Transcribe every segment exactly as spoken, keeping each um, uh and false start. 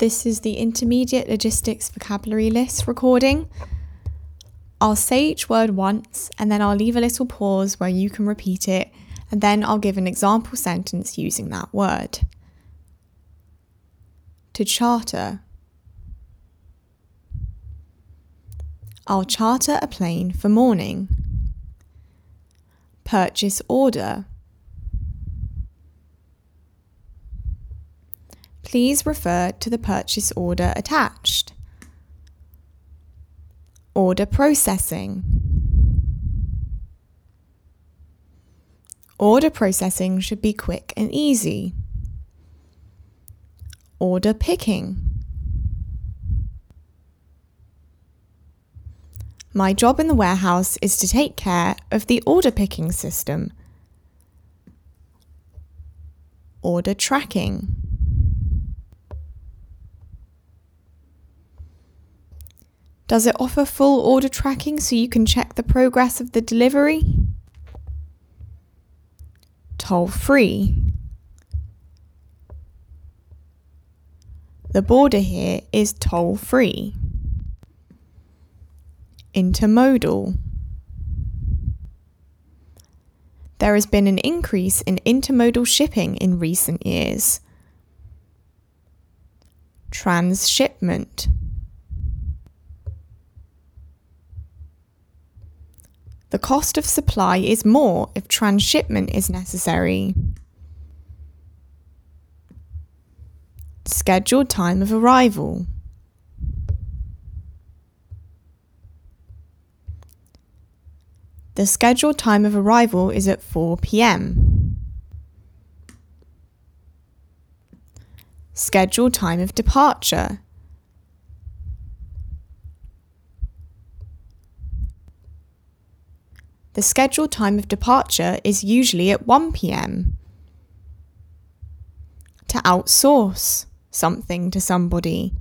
This is the Intermediate Logistics Vocabulary List recording. I'll say each word once and then I'll leave a little pause where you can repeat it, and then I'll give an example sentence using that word. To charter. I'll charter a plane for morning. Purchase order. Please refer to the purchase order attached. Order processing. Order processing should be quick and easy. Order picking. My job in the warehouse is to take care of the order picking system. Order tracking. Does it offer full order tracking so you can check the progress of the delivery? Toll-free. The border here is toll-free. Intermodal. There has been an increase in intermodal shipping in recent years. Transshipment. The cost of supply is more if transshipment is necessary. Scheduled time of arrival. The scheduled time of arrival is at four p m Scheduled time of departure. The scheduled time of departure is usually at one p m To outsource something to somebody.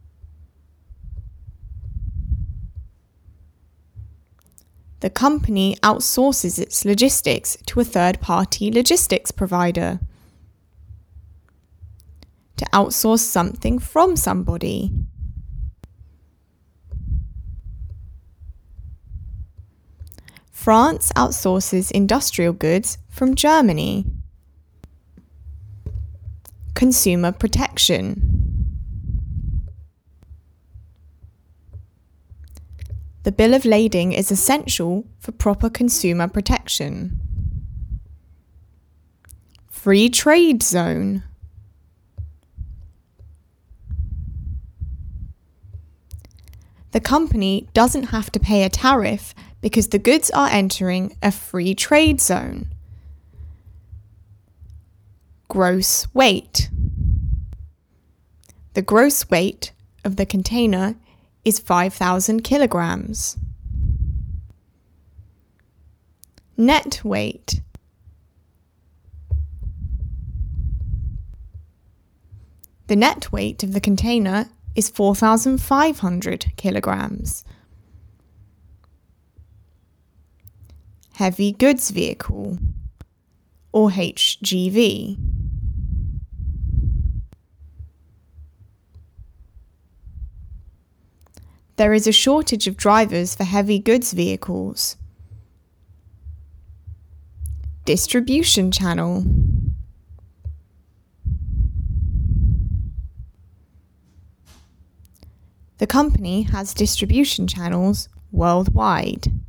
The company outsources its logistics to a third-party logistics provider. To outsource something from somebody. France outsources industrial goods from Germany. Consumer protection. The bill of lading is essential for proper consumer protection. Free trade zone. The company doesn't have to pay a tariff because the goods are entering a free trade zone. Gross weight. The gross weight of the container is five thousand kilograms. Net weight. The net weight of the container is four thousand five hundred kilograms. Heavy goods vehicle, or H G V. There is a shortage of drivers for heavy goods vehicles. Distribution channel. The company has distribution channels worldwide.